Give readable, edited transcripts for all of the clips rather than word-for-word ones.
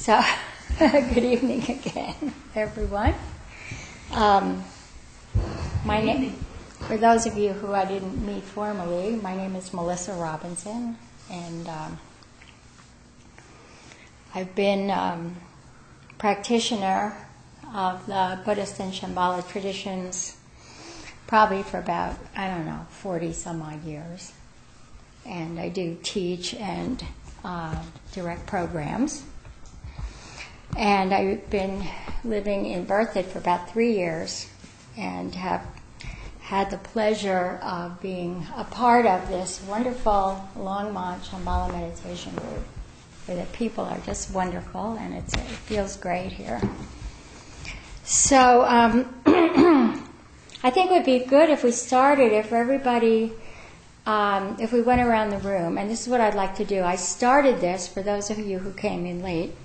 So, good evening again, everyone. My name, for those of you who I didn't meet formally, my name is Melissa Robinson, and I've been practitioner of the Buddhist and Shambhala traditions probably for about, 40 some odd years. And I do teach and direct programs. And I've been living in Berthoud for about 3 years and have had the pleasure of being a part of this wonderful Longmont Shambhala meditation group, where the people are just wonderful and it feels great here. So I think it would be good if we started, if everybody, if we went around the room, and this is what I'd like to do. I started this, for those of you who came in late,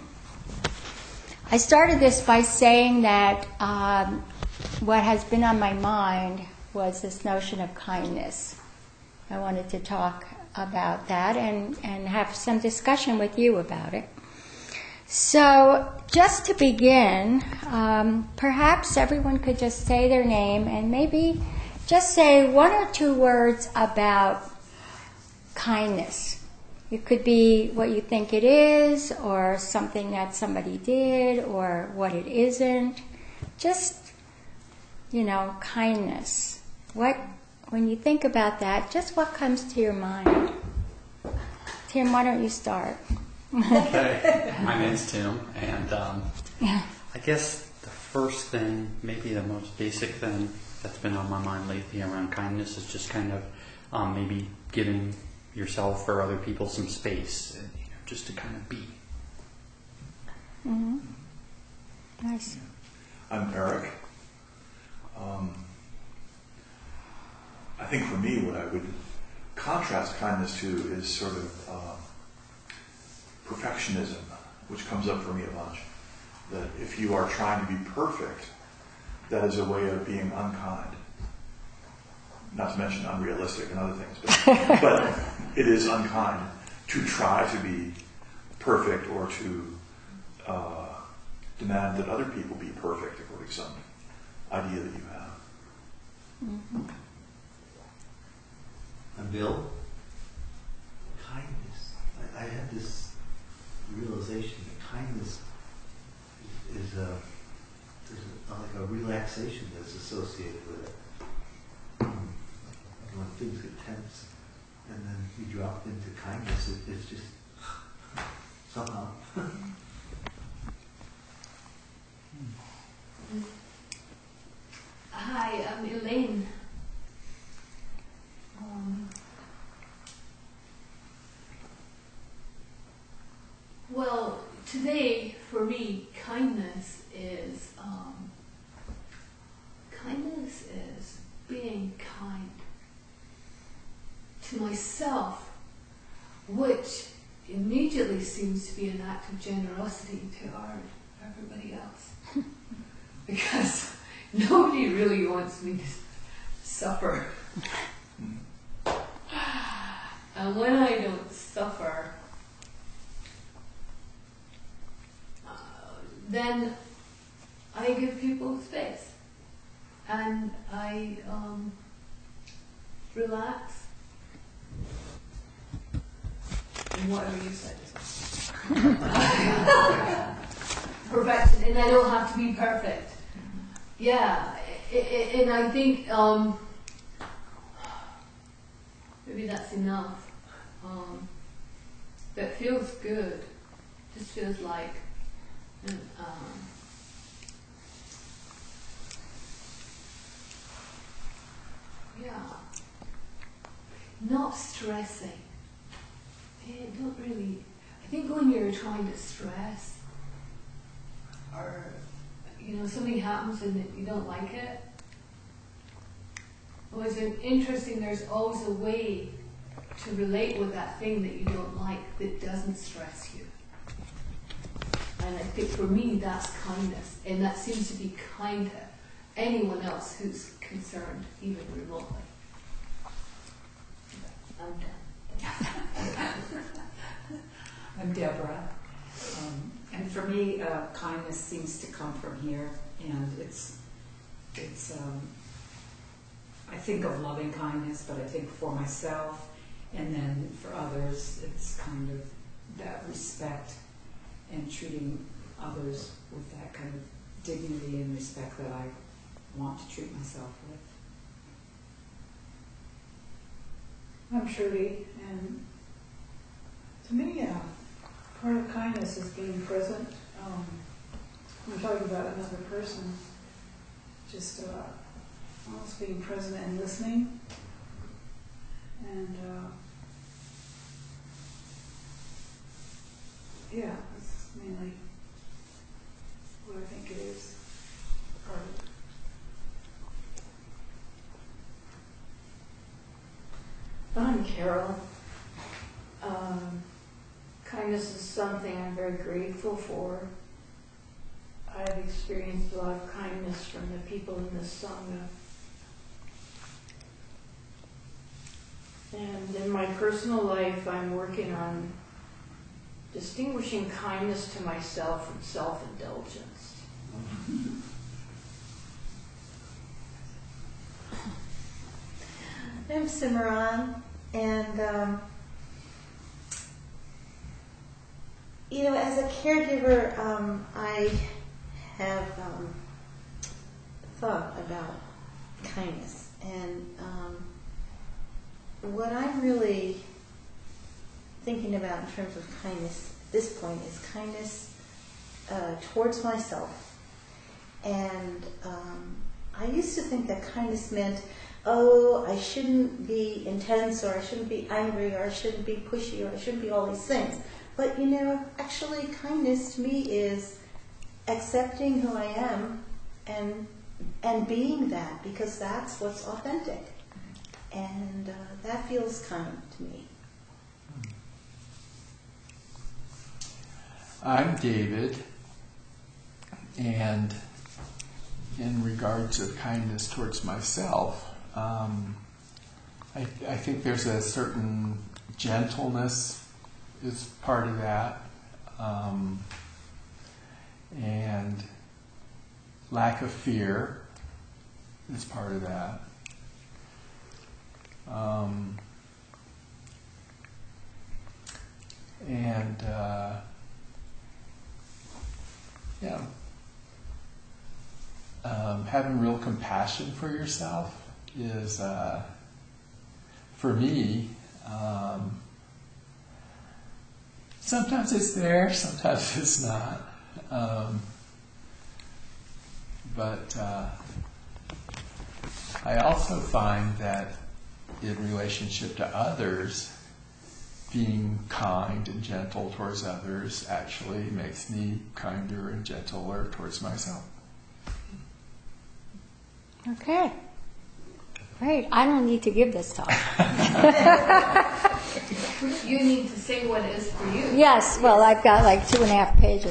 I started this by saying that what has been on my mind was this notion of kindness. I wanted to talk about that and have some discussion with you about it. So, just to begin, perhaps everyone could just say their name and maybe just say one or two words about kindness. It could be what you think it is, or something that somebody did, or what it isn't. Just, kindness. When you think about that, just what comes to your mind? Tim, why don't you start? Okay, my name's Tim, and I guess the first thing, maybe the most basic thing that's been on my mind lately around kindness is just kind of maybe giving yourself or other people some space, and, just to kind of be. Mm-hmm. Nice. I'm Eric. I think for me, what I would contrast kindness to is sort of perfectionism, which comes up for me a bunch. That if you are trying to be perfect, that is a way of being unkind. Not to mention unrealistic and other things, but it is unkind to try to be perfect or to demand that other people be perfect according to some idea that you have. Mm-hmm. I'm Bill. Kindness. I had this realization that kindness is like a relaxation that's associated with it. When things get tense and then you drop into kindness, it's just somehow. Hi, I'm Elaine. Well, today for me, kindness is being kind to myself, which immediately seems to be an act of generosity to everybody else, because nobody really wants me to suffer. And when I don't suffer, then I give people space. And I relax. And whatever you said. Perfection. And I don't have to be perfect. Yeah. And I think maybe that's enough. That feels good. Just feels like not stressing. Don't really. I think when you're trying to stress, or something happens and you don't like it, there's always a way to relate with that thing that you don't like that doesn't stress you. And I think for me that's kindness, and that seems to be kind to anyone else who's concerned, even remotely. I'm done. I'm Deborah, And for me, kindness seems to come from here, and it's. I think of loving kindness, but I think for myself, and then for others, it's kind of that respect and treating others with that kind of dignity and respect that I want to treat myself with. I'm Trudy, and to me, part of kindness is being present. When we're talking about another person, just almost being present and listening. And yeah, that's mainly what I think it is. Part of it. I'm Carol. Kindness is something I'm very grateful for. I've experienced a lot of kindness from the people in this Sangha. And in my personal life, I'm working on distinguishing kindness to myself from self-indulgence. I'm Cimarron, and as a caregiver, I have thought about kindness, and what I'm really thinking about in terms of kindness at this point is kindness towards myself. And I used to think that kindness meant, oh, I shouldn't be intense, or I shouldn't be angry, or I shouldn't be pushy, or I shouldn't be all these things. But actually kindness to me is accepting who I am and being that, because that's what's authentic. And that feels kind to me. I'm David, and in regards to kindness towards myself, I think there's a certain gentleness is part of that, and lack of fear is part of that. Having real compassion for yourself is, for me, sometimes it's there, sometimes it's not. But I also find that in relationship to others, being kind and gentle towards others actually makes me kinder and gentler towards myself. Okay. Great. I don't need to give this talk. You need to say what it is for you. Yes. Well, I've got like 2.5 pages.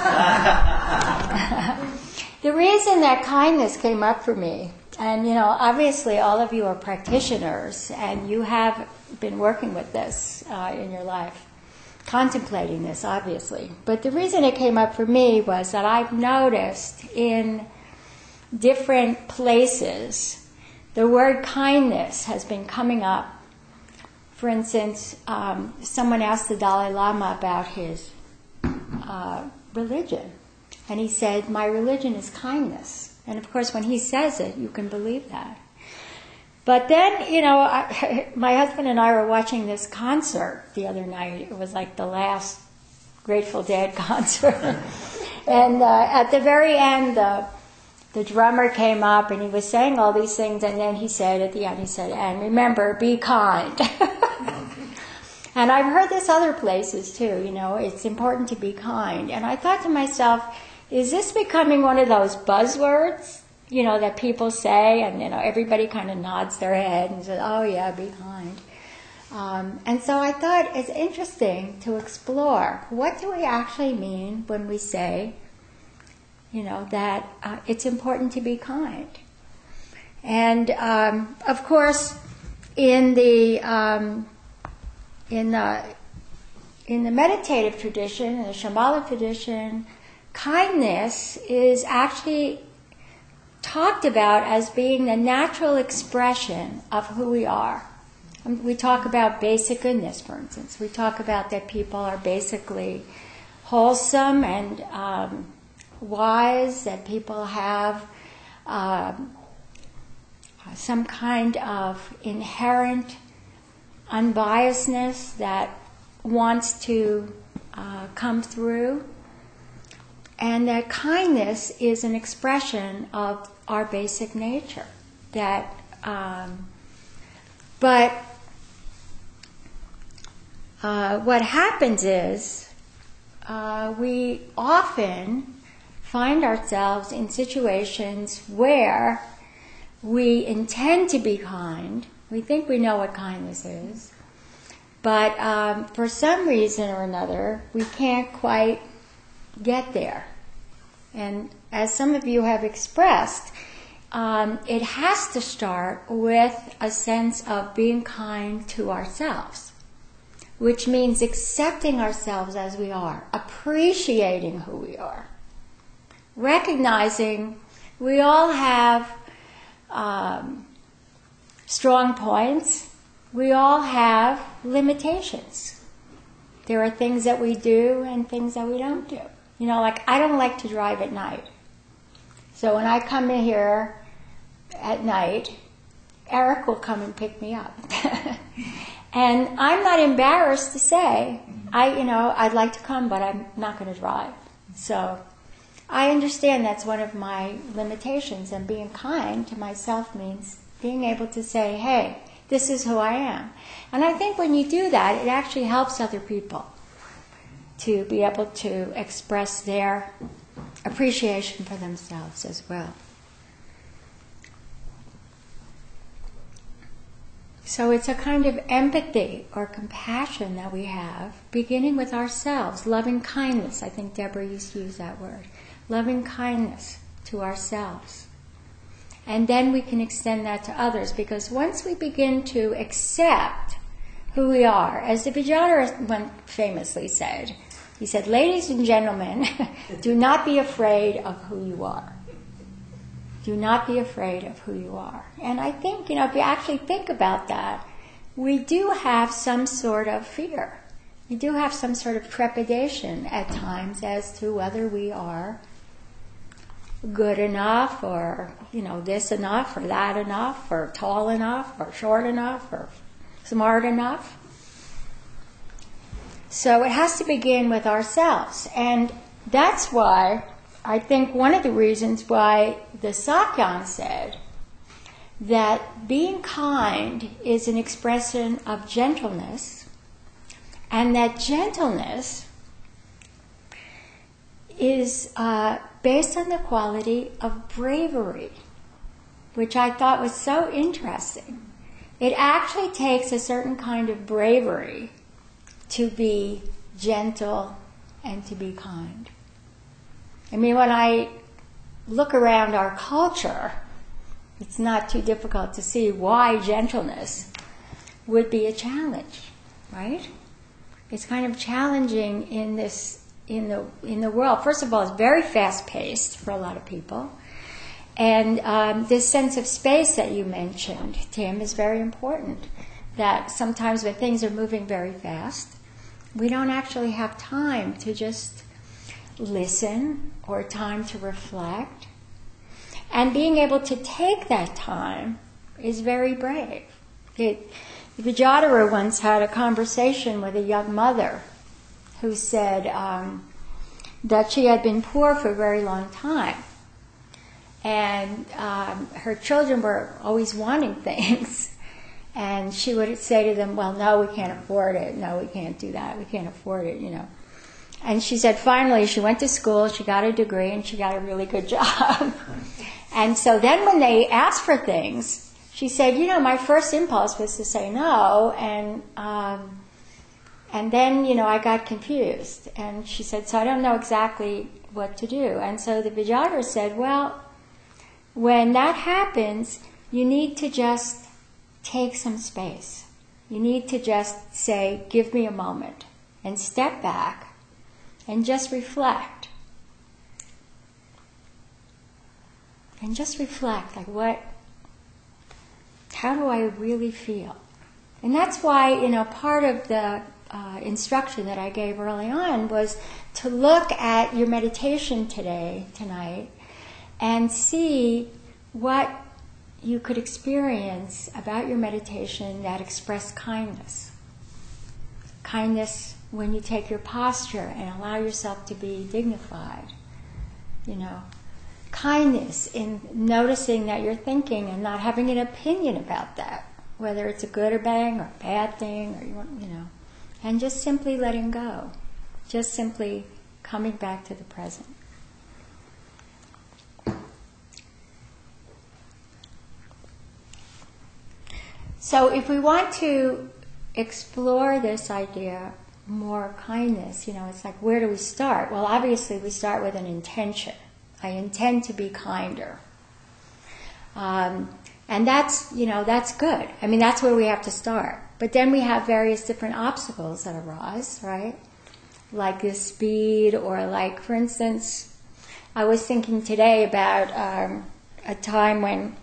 The reason that kindness came up for me, and obviously all of you are practitioners, and you have been working with this in your life, contemplating this, obviously. But the reason it came up for me was that I've noticed in different places, the word kindness has been coming up. For instance, someone asked the Dalai Lama about his religion, and he said, "My religion is kindness." And of course, when he says it, you can believe that. But then, my husband and I were watching this concert the other night. It was like the last Grateful Dead concert. And at the very end, the drummer came up and he was saying all these things, and then he said at the end, "And remember, be kind." And I've heard this other places too, it's important to be kind. And I thought to myself, is this becoming one of those buzzwords, that people say, and everybody kind of nods their head and says, "Oh yeah, be kind." And so I thought it's interesting to explore, what do we actually mean when we say, that it's important to be kind. And of course, in the in the meditative tradition, in the Shambhala tradition, kindness is actually talked about as being the natural expression of who we are. We talk about basic goodness, for instance. We talk about that people are basically wholesome and wise, that people have some kind of inherent unbiasedness that wants to come through, and that kindness is an expression of our basic nature. That, but what happens is we often find ourselves in situations where we intend to be kind. We think we know what kindness is, but for some reason or another, we can't quite get there. And as some of you have expressed, it has to start with a sense of being kind to ourselves, which means accepting ourselves as we are, appreciating who we are, recognizing we all have strong points, we all have limitations. There are things that we do and things that we don't do. You know, like I don't like to drive at night. So when I come in here at night, Eric will come and pick me up. And I'm not embarrassed to say, I'd like to come, but I'm not going to drive. So I understand that's one of my limitations, and being kind to myself means being able to say, hey, this is who I am. And I think when you do that, it actually helps other people to be able to express their appreciation for themselves as well. So it's a kind of empathy or compassion that we have, beginning with ourselves, loving kindness. I think Deborah used to use that word. Loving kindness to ourselves. And then we can extend that to others, because once we begin to accept who we are, as the Vijayadhara famously said, he said, ladies and gentlemen, do not be afraid of who you are. Do not be afraid of who you are. And I think, if you actually think about that, we do have some sort of fear. We do have some sort of trepidation at times as to whether we are good enough, or, this enough, or that enough, or tall enough, or short enough, or smart enough. So it has to begin with ourselves. And that's why I think one of the reasons why the Sakyan said that being kind is an expression of gentleness, and that gentleness is based on the quality of bravery, which I thought was so interesting. It actually takes a certain kind of bravery to be gentle and to be kind. I mean, when I look around our culture, it's not too difficult to see why gentleness would be a challenge, right? It's kind of challenging in the world. First of all, it's very fast-paced for a lot of people. And this sense of space that you mentioned, Tim, is very important. That sometimes when things are moving very fast, we don't actually have time to just listen or time to reflect. And being able to take that time is very brave. Vijayadhara once had a conversation with a young mother who said that she had been poor for a very long time. And her children were always wanting things. And she would say to them, well, no, we can't afford it. No, we can't do that. We can't afford it, And she said finally she went to school, she got a degree, and she got a really good job. And so then when they asked for things, she said, my first impulse was to say no, and then, I got confused. And she said, so I don't know exactly what to do. And so the Vijayadhara said, well, when that happens, you need to just take some space. You need to just say, give me a moment. and step back and just reflect. And just reflect, like how do I really feel? And that's why, part of the instruction that I gave early on was to look at your meditation tonight, and see what you could experience about your meditation that expressed kindness. Kindness when you take your posture and allow yourself to be dignified. Kindness in noticing that you're thinking and not having an opinion about that, whether it's a good or bad or bad thing, or and just simply letting go, just simply coming back to the present. So if we want to explore this idea more, kindness, it's like, where do we start? Well, obviously we start with an intention. I intend to be kinder. And that's good. I mean, that's where we have to start. But then we have various different obstacles that arise, right? Like the speed, or like, for instance, I was thinking today about a time when,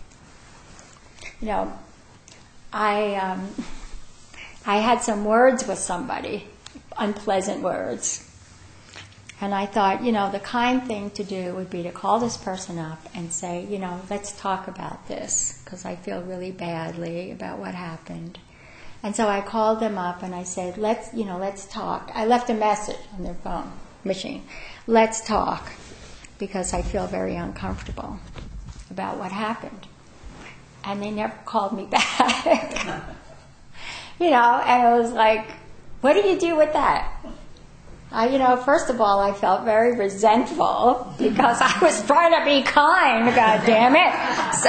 I had some words with somebody, unpleasant words. And I thought, the kind thing to do would be to call this person up and say, let's talk about this, because I feel really badly about what happened. And so I called them up and I said, let's talk. I left a message on their phone machine. Let's talk, because I feel very uncomfortable about what happened. And they never called me back. And it was like, what do you do with that? First of all, I felt very resentful because I was trying to be kind, God damn it. So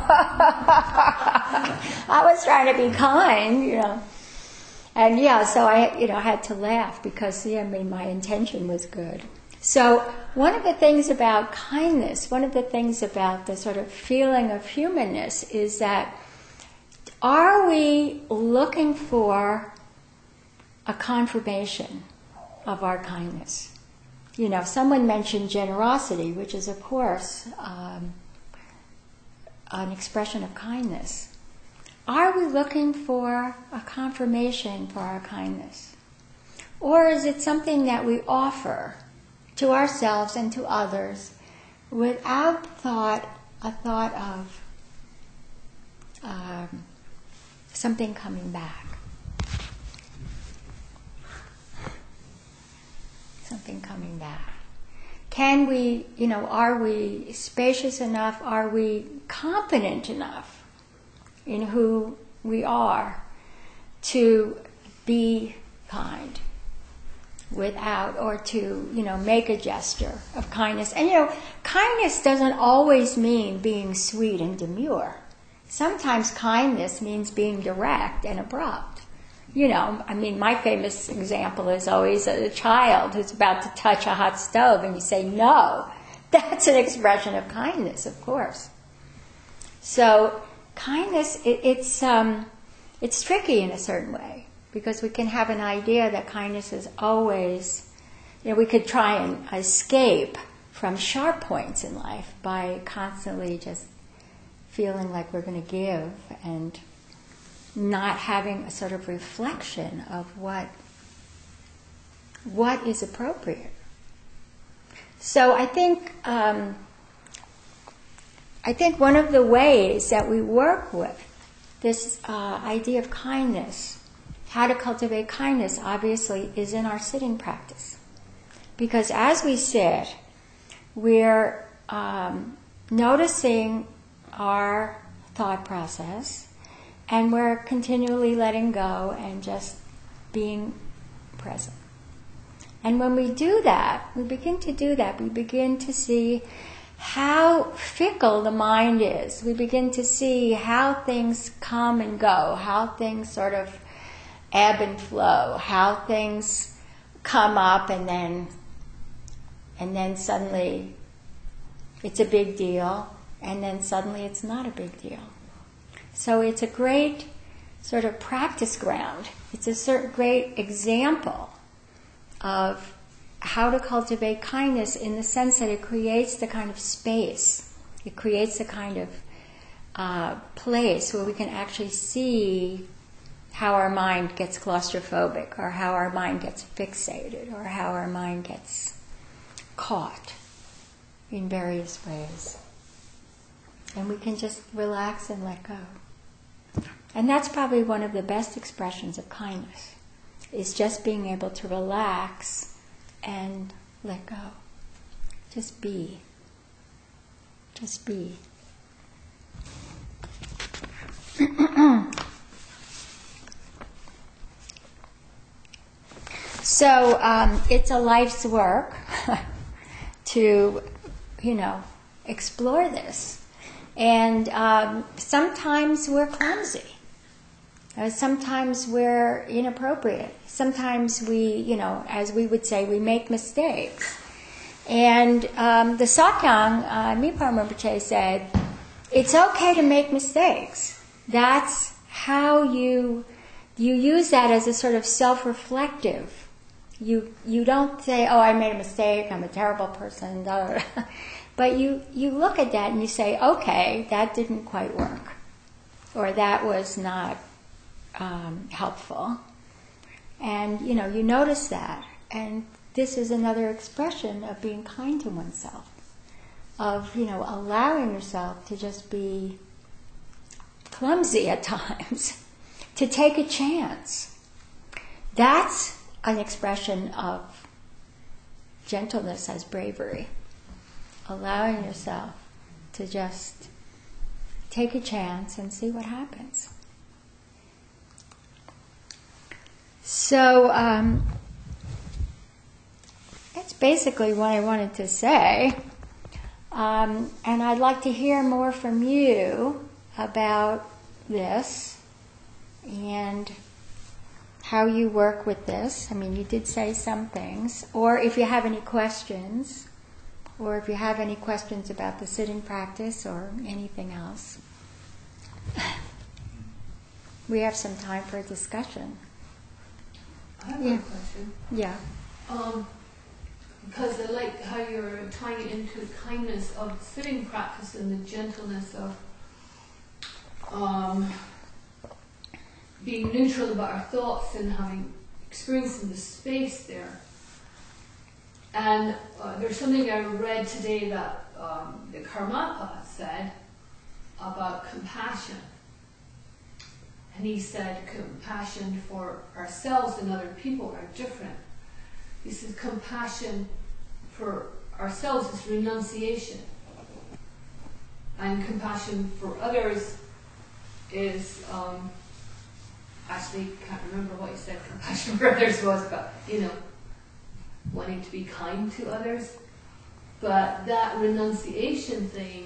I was trying to be kind, And so I, had to laugh because, my intention was good. So one of the things about kindness, one of the things about the sort of feeling of humanness is that, are we looking for a confirmation of our kindness? Someone mentioned generosity, which is, of course, an expression of kindness. Are we looking for a confirmation for our kindness? Or is it something that we offer to ourselves and to others without a thought of something coming back? Something coming back. Can we, are we spacious enough? Are we confident enough in who we are to be kind without, or to, make a gesture of kindness? And, kindness doesn't always mean being sweet and demure. Sometimes kindness means being direct and abrupt. My famous example is always a child who's about to touch a hot stove and you say no. That's an expression of kindness, of course. So kindness, it's tricky in a certain way, because we can have an idea that kindness is always, we could try and escape from sharp points in life by constantly just feeling like we're going to give and not having a sort of reflection of what is appropriate. So I think one of the ways that we work with this idea of kindness, how to cultivate kindness, obviously, is in our sitting practice. Because as we sit, we're noticing our thought process, and we're continually letting go and just being present. And when we do that, we begin to see how fickle the mind is. We begin to see how things come and go, how things sort of ebb and flow, how things come up and then suddenly it's a big deal, and then suddenly it's not a big deal. So it's a great sort of practice ground. It's a great example of how to cultivate kindness in the sense that it creates the kind of space, it creates the kind of place where we can actually see how our mind gets claustrophobic, or how our mind gets fixated, or how our mind gets caught in various ways. And we can just relax and let go. And that's probably one of the best expressions of kindness, is just being able to relax and let go. Just be. Just be. So it's a life's work to, explore this. And sometimes we're clumsy. Sometimes we're inappropriate. Sometimes we, as we would say, we make mistakes. And the Sakyong, Mipham Rinpoche said, it's okay to make mistakes. That's how you use that as a sort of self-reflective. You don't say, oh, I made a mistake, I'm a terrible person, but you look at that and you say, okay, that didn't quite work, or that was not helpful. And, you notice that. And this is another expression of being kind to oneself, of, allowing yourself to just be clumsy at times, to take a chance. That's an expression of gentleness as bravery. Allowing yourself to just take a chance and see what happens. So that's basically what I wanted to say. And I'd like to hear more from you about this and how you work with this. I mean, you did say some things. Or if you have any questions, or if you have any questions about the sitting practice or anything else. We have some time for a discussion. I have a question. Yeah. Because I like how you're tying it into the kindness of sitting practice and the gentleness of being neutral about our thoughts and having experiencing the space there. And there's something I read today that the Karmapa said about compassion. And he said compassion for ourselves and other people are different. He says compassion for ourselves is renunciation. And compassion for others is, actually can't remember what he said compassion for others was, but, wanting to be kind to others. But that renunciation thing,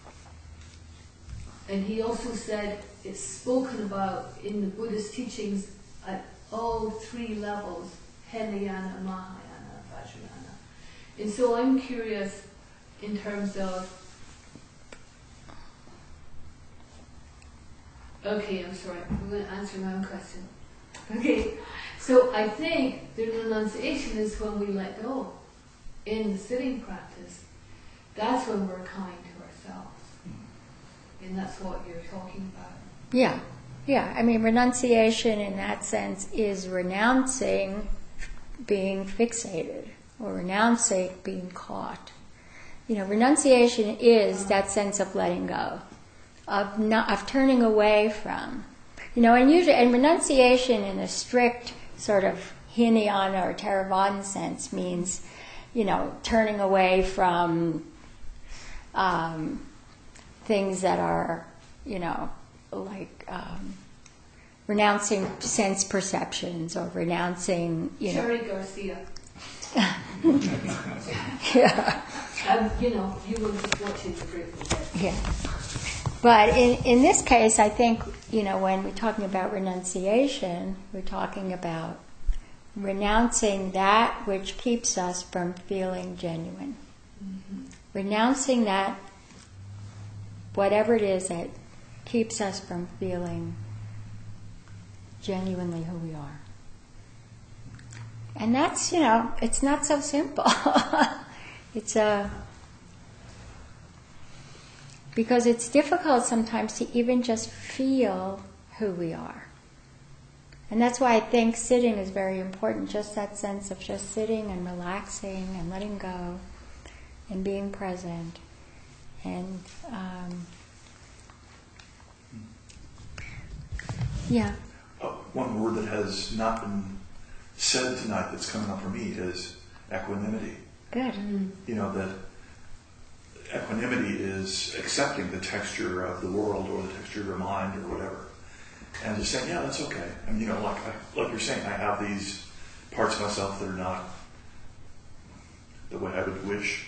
and he also said it's spoken about in the Buddhist teachings at all three levels, Hinayana, Mahayana, Vajrayana. And so I'm curious in terms of, okay, I'm sorry, I'm going to answer my own question. Okay, so I think the renunciation is when we let go. In the sitting practice, that's when we're kind to ourselves. And that's what you're talking about. Yeah. I mean, renunciation in that sense is renouncing being fixated or renouncing being caught. Renunciation is that sense of letting go, of turning away from. And renunciation in a strict sort of Hinayana or Theravadan sense means, turning away from things that are, like renouncing sense perceptions or renouncing, Cherry Garcia. Yeah. You will just watch his Grateful Dead. Yeah. But in this case, I think, when we're talking about renunciation, we're talking about renouncing that which keeps us from feeling genuine. Mm-hmm. Renouncing that, whatever it is that keeps us from feeling genuinely who we are. And that's, it's not so simple. Because it's difficult sometimes to even just feel who we are. And that's why I think sitting is very important, just that sense of just sitting and relaxing and letting go and being present. And, yeah. One word that has not been said tonight that's coming up for me is equanimity. Good. That equanimity is accepting the texture of the world or the texture of your mind or whatever. And just saying, yeah, that's okay. And, like you're saying, I have these parts of myself that are not the way I would wish.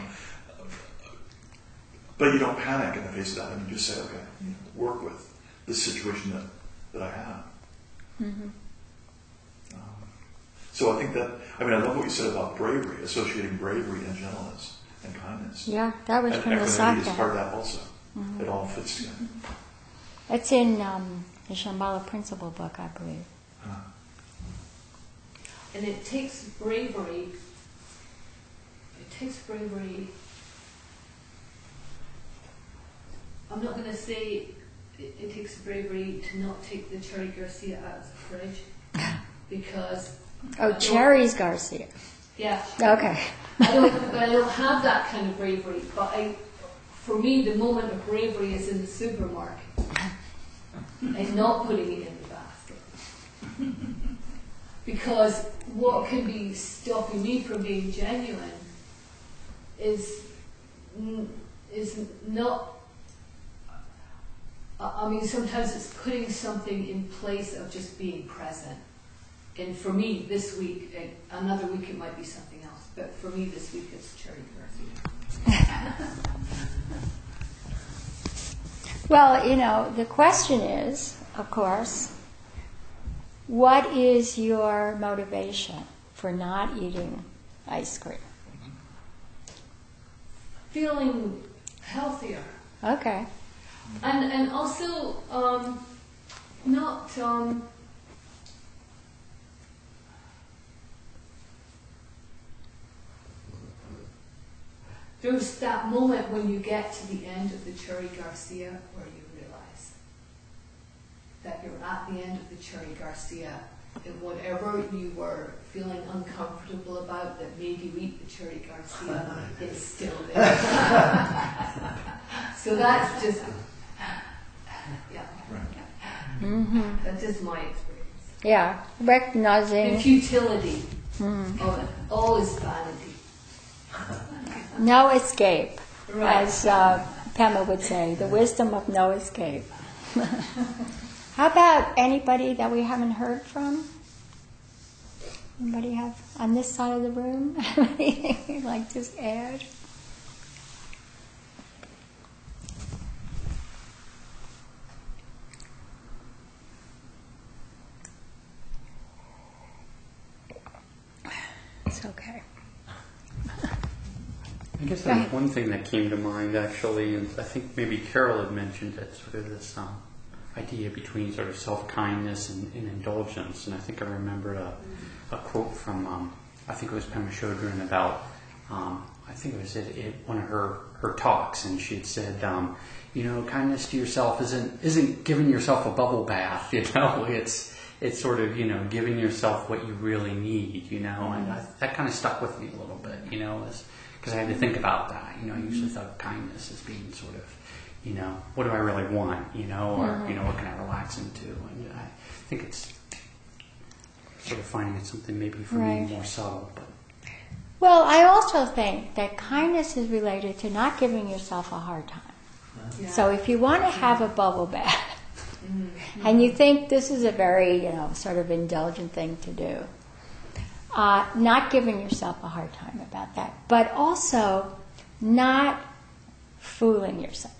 But you don't panic in the face of that. And you just say, okay, work with this situation that I have. Mm-hmm. So I think that, I love what you said about bravery, associating bravery and gentleness and kindness. Yeah, that was and from the equanimity Sakya. is part of that also. Mm-hmm. It all fits together. It's in the Shambhala Principle book, I believe. And it takes bravery. I'm not going to say it takes bravery to not take the Cherry Garcia out of the fridge, because... Oh, Cherry's Garcia. Yeah. Okay. I don't have that kind of bravery, but for me, the moment of bravery is in the supermarket and not putting it in the basket. Because what can be stopping me from being genuine is not... sometimes it's putting something in place of just being present. And for me, this week, another week it might be something else, but for me this week it's Cherry Garcia. Well, the question is, of course, what is your motivation for not eating ice cream? Feeling healthier. Okay. And also not... There's that moment when you get to the end of the Cherry Garcia where you realize that you're at the end of the Cherry Garcia, and whatever you were feeling uncomfortable about that made you eat the Cherry Garcia, it's still there. So that's just, Mm-hmm. that's just my experience. Yeah, recognizing... The futility of it, all is vanity. No escape, Right. as Pema would say, the wisdom of no escape. How about anybody that we haven't heard from? Anybody have, on this side of the room, anything you'd like to add? It's okay. I guess there's one thing that came to mind actually, and I think maybe Carol had mentioned it, sort of this idea between sort of self-kindness and indulgence. And I think I remembered a quote from, I think it was Pema Chodron about, I think it was at one of her talks, and she had said, kindness to yourself isn't giving yourself a bubble bath, it's sort of, giving yourself what you really need, and that kind of stuck with me a little bit, because I had to think about that. I usually thought of kindness as being sort of, what do I really want, or, what can I relax into? And I think it's sort of finding it something maybe for me more subtle. But. Well, I also think that kindness is related to not giving yourself a hard time. Yeah. So if you want to have a bubble bath, and you think this is a very, sort of indulgent thing to do, not giving yourself a hard time about that, but also not fooling yourself.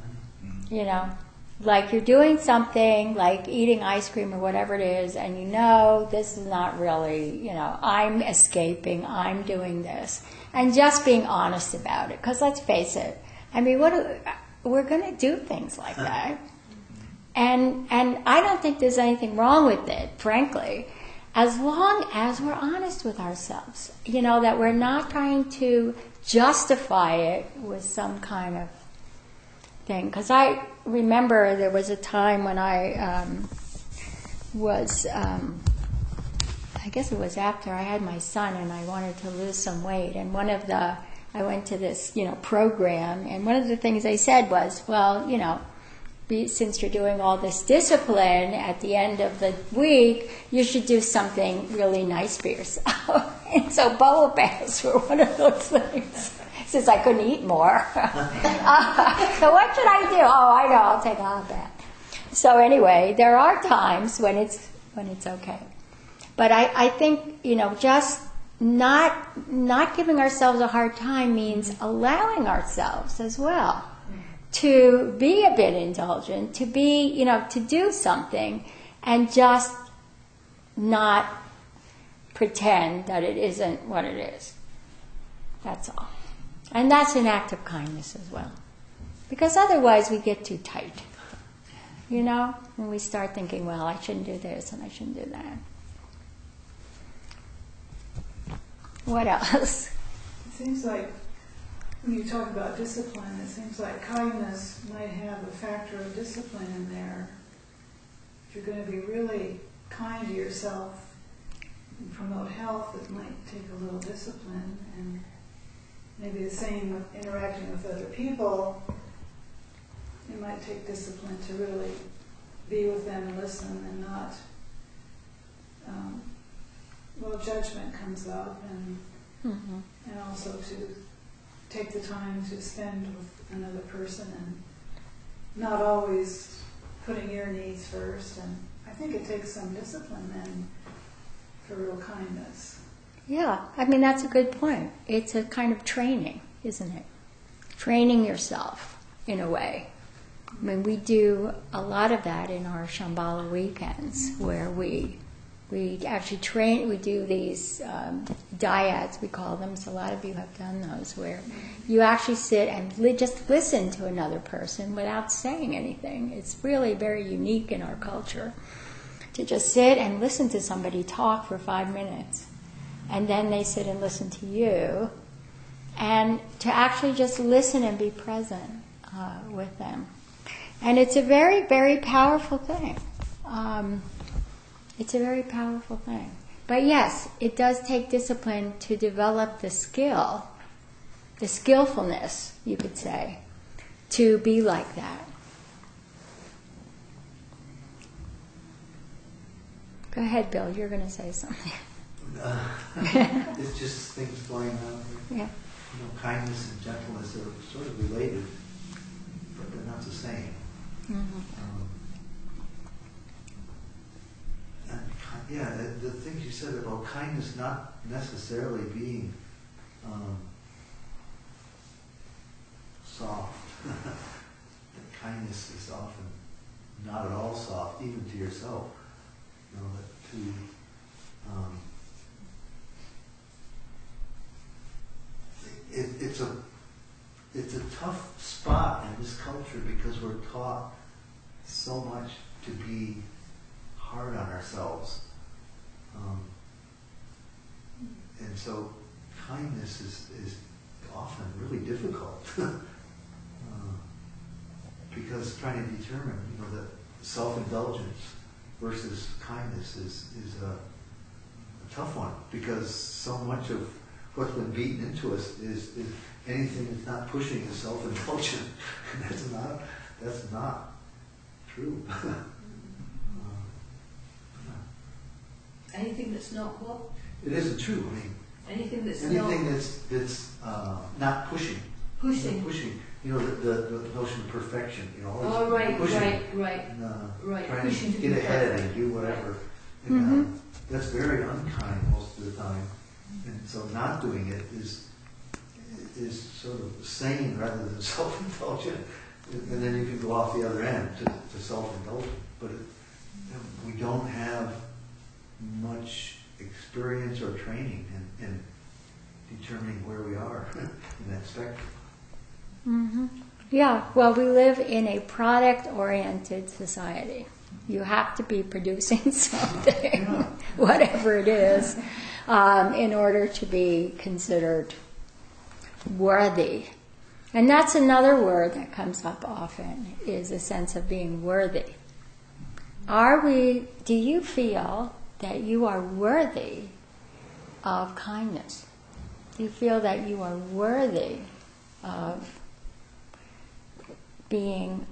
Like you're doing something like eating ice cream or whatever it is, and this is not really, I'm escaping, I'm doing this. And just being honest about it. Because let's face it, we're going to do things like that. And I don't think there's anything wrong with it, frankly. as long as we're honest with ourselves. That we're not trying to justify it with some kind of thing. Because I remember there was a time when I was, I guess it was after I had my son and I wanted to lose some weight. And I went to this, program, and one of the things they said was, well, since you're doing all this discipline, at the end of the week, you should do something really nice for yourself. And so bubble baths were one of those things, since I couldn't eat more. So what should I do? Oh, I know, I'll take a hot bath. So anyway, there are times when it's okay. But I think, just not giving ourselves a hard time means allowing ourselves as well to be a bit indulgent, to be, to do something and just not pretend that it isn't what it is. That's all. And that's an act of kindness as well. Because otherwise we get too tight, when we start thinking, well, I shouldn't do this and I shouldn't do that. What else? It seems like when you talk about discipline, it seems like kindness might have a factor of discipline in there. If you're going to be really kind to yourself and promote health, it might take a little discipline. And maybe the same with interacting with other people. It might take discipline to really be with them and listen and not, judgment comes up, and also to take the time to spend with another person and not always putting your needs first. And I think it takes some discipline then for real kindness. Yeah, that's a good point. It's a kind of training, isn't it? Training yourself in a way. We do a lot of that in our Shambhala weekends, where we actually train. We do these dyads, we call them. So a lot of you have done those, where you actually sit and just listen to another person without saying anything. It's really very unique in our culture to just sit and listen to somebody talk for 5 minutes, and then they sit and listen to you, and to actually just listen and be present with them. And it's a very, very powerful thing. It's a very powerful thing. But yes, it does take discipline to develop the skill, the skillfulness, you could say, to be like that. Go ahead, Bill. You're going to say something. It's just things going on. Yeah. Kindness and gentleness are sort of related, but they're not the same. The things you said about kindness not necessarily being soft. That kindness is often not at all soft, even to yourself. It's a tough spot in this culture because we're taught so much to be hard on ourselves. And so kindness is often really difficult because trying to determine, that self-indulgence versus kindness is a tough one, because so much of what's been beaten into us is anything that's not pushing is self-indulgent, and that's not true. Anything that's not what? It isn't true. Anything that's not pushing. Pushing. The notion of perfection. Oh, right. Trying Pushing to get ahead and do whatever. And, that's very unkind most of the time. And so not doing it is sort of sane rather than self-indulgent. And then you can go off the other end to self-indulgent. But we don't have much experience or training in determining where we are in that spectrum. Yeah, well, we live in a product-oriented society. You have to be producing something, whatever it is, in order to be considered worthy. And that's another word that comes up often, is a sense of being worthy. Do you feel that you are worthy of kindness? Do you feel that you are worthy of being,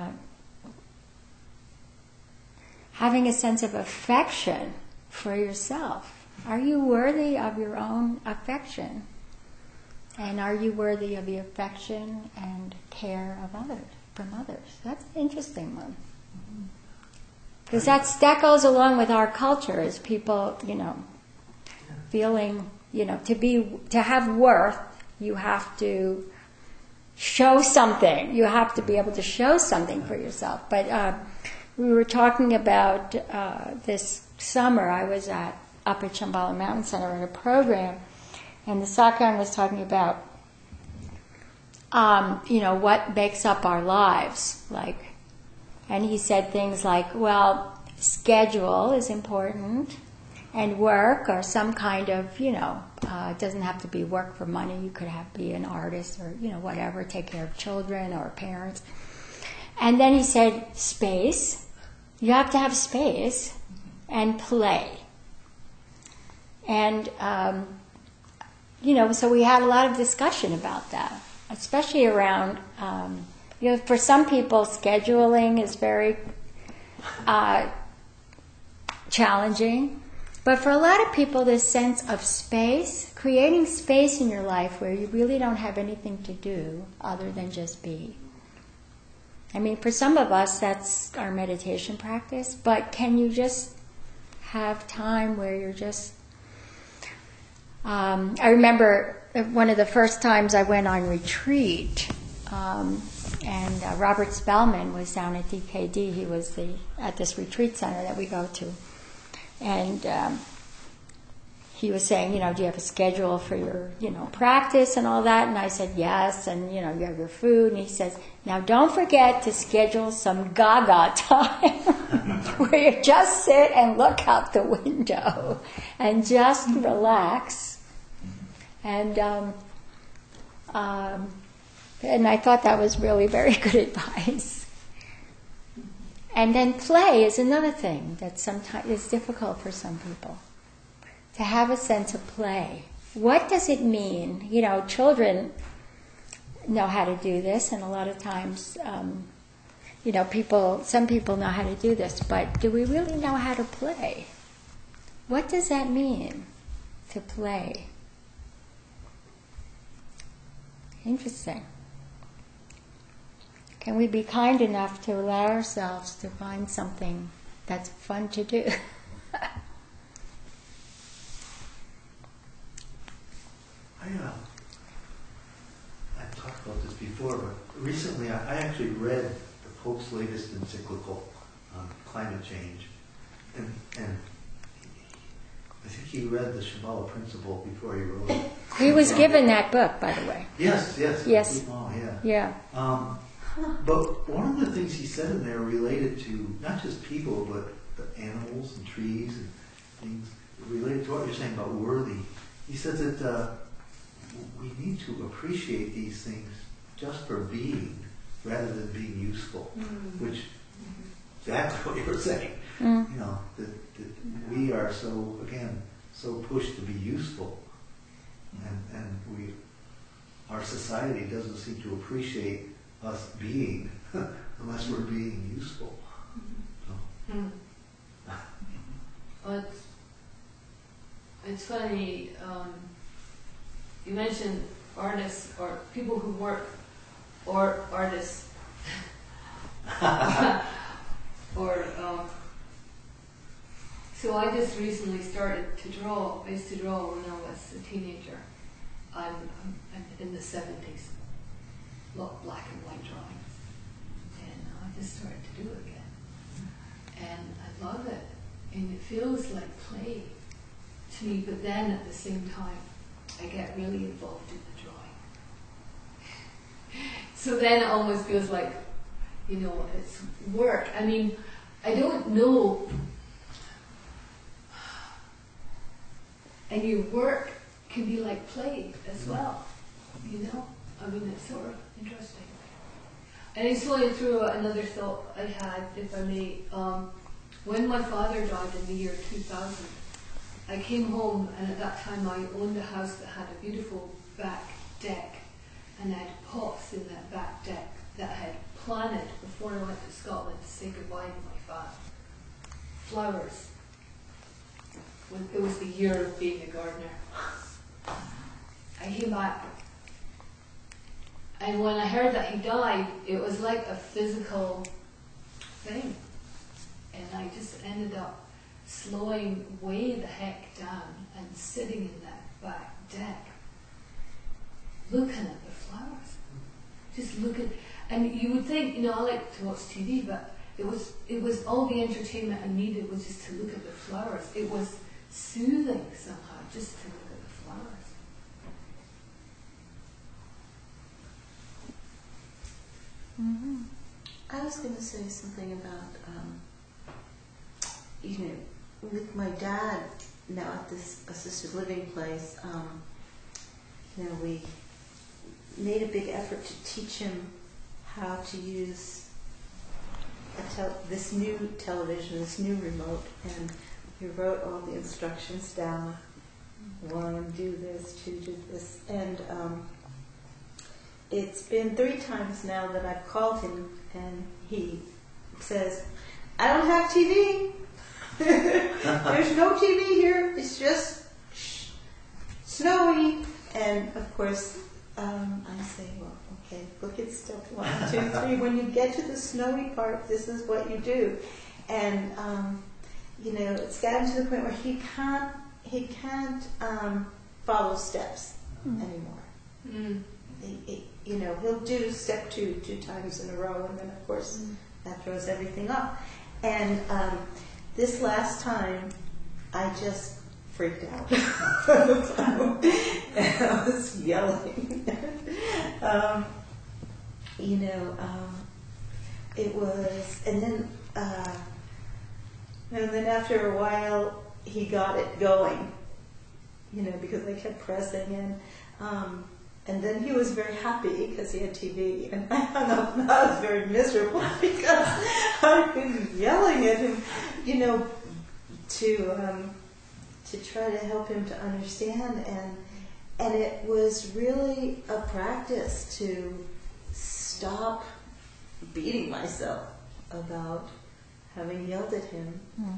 having a sense of affection for yourself? Are you worthy of your own affection? And are you worthy of the affection and care of others, from others? That's an interesting one. Because that goes along with our culture, as people, feeling, to have worth, you have to show something. You have to be able to show something for yourself. But we were talking about this summer, I was up at Shambhala Mountain Center at a program, and the Sakyong was talking about, what makes up our lives, and he said things like, well, schedule is important, and work, or some kind of, it doesn't have to be work for money. You could be an artist, or, whatever, take care of children or parents. And then he said, space. You have to have space, and play. And, so we had a lot of discussion about that, especially around, for some people, scheduling is very challenging. But for a lot of people, this sense of space, creating space in your life where you really don't have anything to do other than just be. I mean, for some of us, that's our meditation practice, but can you just have time where you're just... I remember one of the first times I went on retreat, and Robert Spellman was down at DKD. He was at this retreat center that we go to. And he was saying, do you have a schedule for your, practice and all that? And I said, yes. And, you have your food. And he says, now don't forget to schedule some gaga time where you just sit and look out the window and just relax. And I thought that was really very good advice. And then play is another thing that sometimes is difficult for some people. To have a sense of play. What does it mean? Children know how to do this, and a lot of times, some people know how to do this, but do we really know how to play? What does that mean, to play? Interesting. Can we be kind enough to allow ourselves to find something that's fun to do? I've talked about this before, but recently I actually read the Pope's latest encyclical on climate change, and I think he read the Shambhala Principle before he wrote it. He was given that book, by the way. Yes. Oh, yeah. But one of the things he said in there related to not just people, but the animals and trees and things, related to what you're saying about worthy. He said that we need to appreciate these things just for being, rather than being useful, which exactly what you were saying. That we are so pushed to be useful, and our society doesn't seem to appreciate us being unless we're being useful. Well, it's funny, you mentioned artists or people who work, or artists, so I just recently started to draw. I used to draw when I was a teenager. I'm in the 70s. Black and white drawings, and I just started to do it again, and I love it, and it feels like play to me. But then at the same time, I get really involved in the drawing. So then it almost feels like, it's work. I mean, I don't know. And your work can be like play as well, you know? I mean, it's sort of interesting. And I just want to throw out another thought I had, if I may. When my father died in the year 2000, I came home, and at that time I owned a house that had a beautiful back deck, and I had pots in that back deck that I had planted before I went to Scotland to say goodbye to my father. Flowers. It was the year of being a gardener. I came back, and when I heard that he died, it was like a physical thing. And I just ended up slowing way the heck down and sitting in that back deck, looking at the flowers. Just looking. And you would think, I like to watch TV, but it was all the entertainment I needed was just to look at the flowers. It was soothing somehow, just to look at the flowers. Mm-hmm. I was going to say something about, with my dad now at this assisted living place, we made a big effort to teach him how to use this new television, this new remote, and we wrote all the instructions down. 1, do this, 2, do this, and it's been 3 times now that I've called him, and he says, "I don't have TV. There's no TV here. It's just snowy." And of course, I say, "Well, okay, look at step 1, 2, 3. When you get to the snowy part, this is what you do." And it's gotten to the point where he can't follow steps anymore. Mm. He'll do step 2 times in a row, and then of course that throws everything off. And this last time, I just freaked out. And I was yelling. It was, and then after a while, he got it going. Because I kept pressing, and then he was very happy because he had TV, and I hung up and I was very miserable because I've been yelling at him, to try to help him to understand, and it was really a practice to stop beating myself about having yelled at him,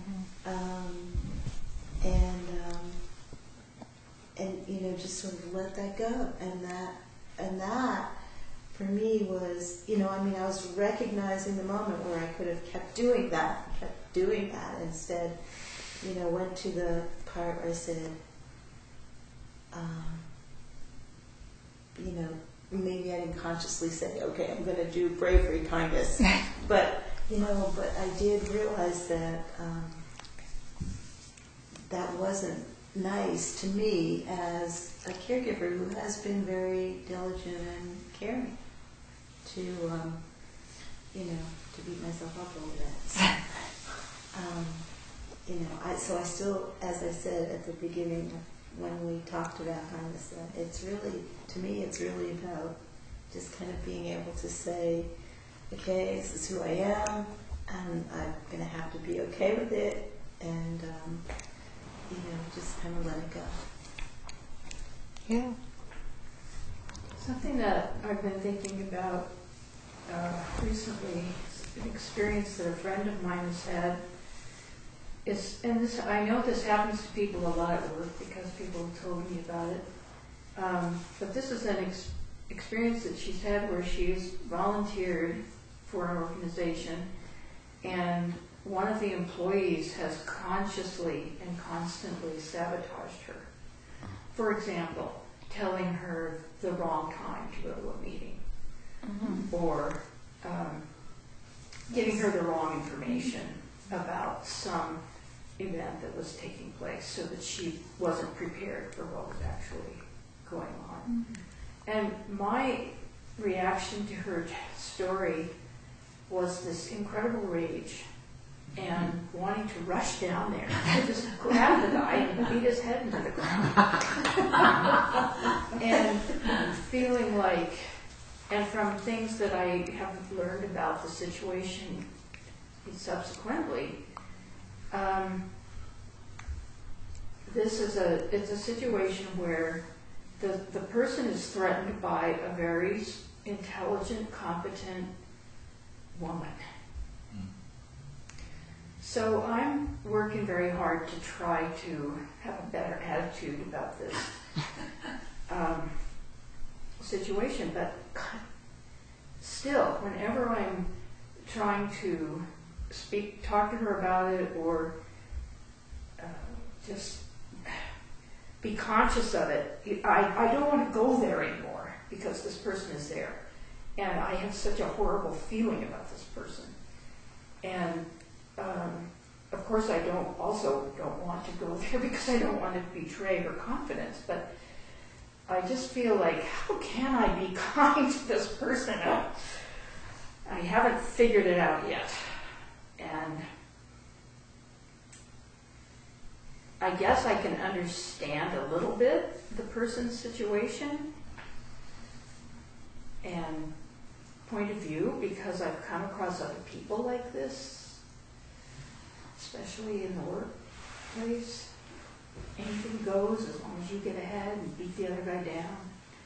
and just sort of let that go, and that for me was, I was recognizing the moment where I could have kept doing that, instead, went to the part where I said, maybe I didn't consciously say, okay, I'm going to do bravery, kindness, but I did realize that that wasn't nice to me as a caregiver who has been very diligent and caring to beat myself up over that. So I still, as I said at the beginning when we talked about kindness, it's really, to me, it's really about just kind of being able to say, okay, this is who I am, and I'm going to have to be okay with it, and just kind of let it go. Yeah. Something that I've been thinking about recently, an experience that a friend of mine has had, I know this happens to people a lot at work because people have told me about it, but this is an experience that she's had where she's volunteered for an organization, and one of the employees has consciously and constantly sabotaged her. For example, telling her the wrong time to go to a meeting, or giving her the wrong information about some event that was taking place so that she wasn't prepared for what was actually going on. And my reaction to her story was this incredible rage and wanting to rush down there and just grab the guy and beat his head into the ground. And feeling like, and from things that I have learned about the situation subsequently, it's a situation where the person is threatened by a very intelligent, competent woman. So I'm working very hard to try to have a better attitude about this situation, but still, whenever I'm trying to talk to her about it, or just be conscious of it, I don't want to go there anymore because this person is there, and I have such a horrible feeling about this person, and of course I don't want to go there because I don't want to betray her confidence, but I just feel like, how can I be kind to this person? I haven't figured it out yet. And I guess I can understand a little bit the person's situation and point of view, because I've come across other people like this, especially in the workplace. Anything goes as long as you get ahead and beat the other guy down.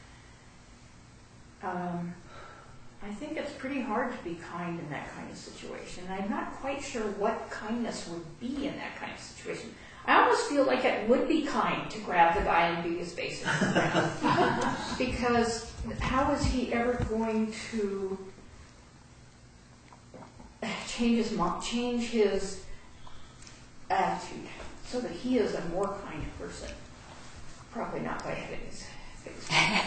I think it's pretty hard to be kind in that kind of situation. I'm not quite sure what kindness would be in that kind of situation. I almost feel like it would be kind to grab the guy and beat his face in the ground. Because how is he ever going to change his attitude so that he is a more kind person? Probably not by having his face.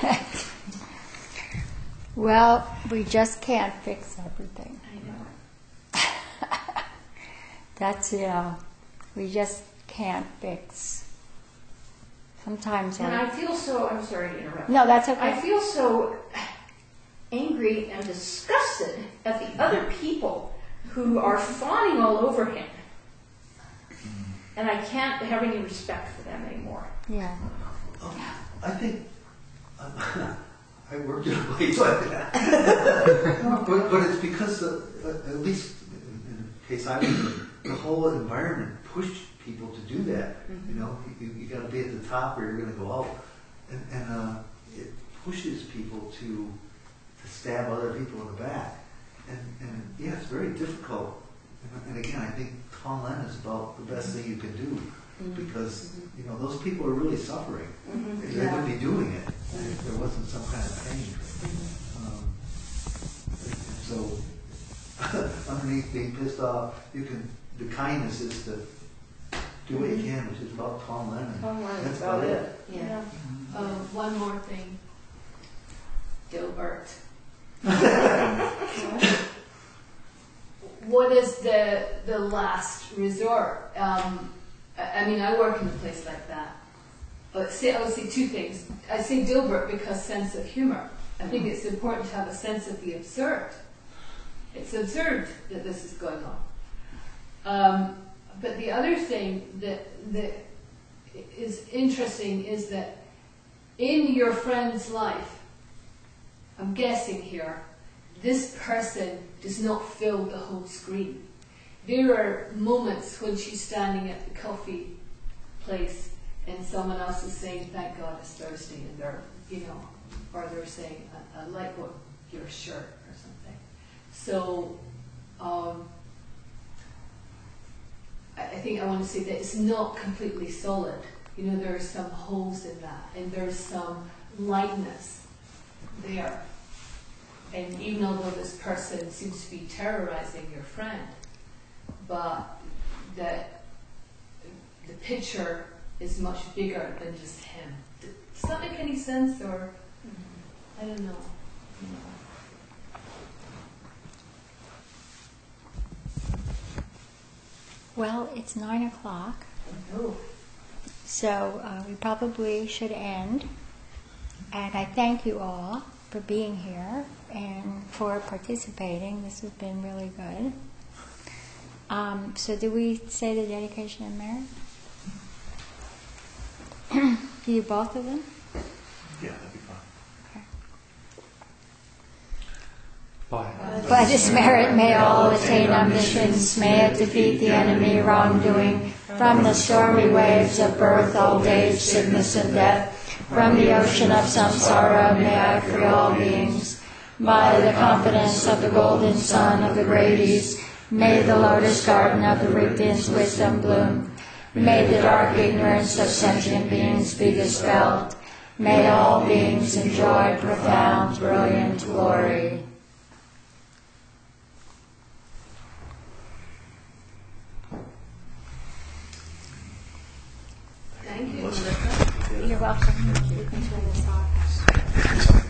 Well, we just can't fix everything. I know. That's, we just can't fix. Sometimes And I feel so, I'm sorry to interrupt. No, that's okay. I feel so angry and disgusted at the other people who are fawning all over him. And I can't have any respect for them anymore. Yeah. I think I worked in a place like that, but it's because at least in the case I was in, the whole environment pushed people to do that. You know, you got to be at the top or you're going to go out, and it pushes people to stab other people in the back, and yeah, it's very difficult. And again, I think Tonglen is about the best thing you can do, because you know those people are really suffering. They wouldn't be doing it if there wasn't some kind of pain. So underneath being pissed off, the kindness is to do what you can, which is about Tonglen. Tonglen That's is about it. Yeah. One more thing. Dilbert. What is the last resort? I mean, I work in a place like that. I would say two things. I say Dilbert because sense of humor. I think it's important to have a sense of the absurd. It's absurd that this is going on. But the other thing that is interesting is that in your friend's life, I'm guessing here, this person does not fill the whole screen. There are moments when she's standing at the coffee place and someone else is saying, "Thank God it's Thursday," and they're, or they're saying, "I like your shirt," or something. So, I think I want to say that it's not completely solid. There are some holes in that, and there's some lightness there. And even although this person seems to be terrorizing your friend, but that the picture is much bigger than just him. Does that make any sense? Or I don't know. Well, it's 9:00, Oh. so we probably should end. And I thank you all for being here and for participating. This has been really good. So do we say the dedication of merit? Do you both of them? Yeah, that'd be fine. By this merit may all attain omniscience, may it defeat the enemy wrongdoing, from the stormy waves of birth, old age, sickness, and death, from the ocean of samsara may I free all beings. By the confidence of the golden sun of the great East, may the lotus garden of the Radiant's wisdom bloom. May the dark ignorance of sentient beings be dispelled. May all beings enjoy profound, brilliant glory. Thank you, Melissa. Melissa. You're welcome. You can turn this off.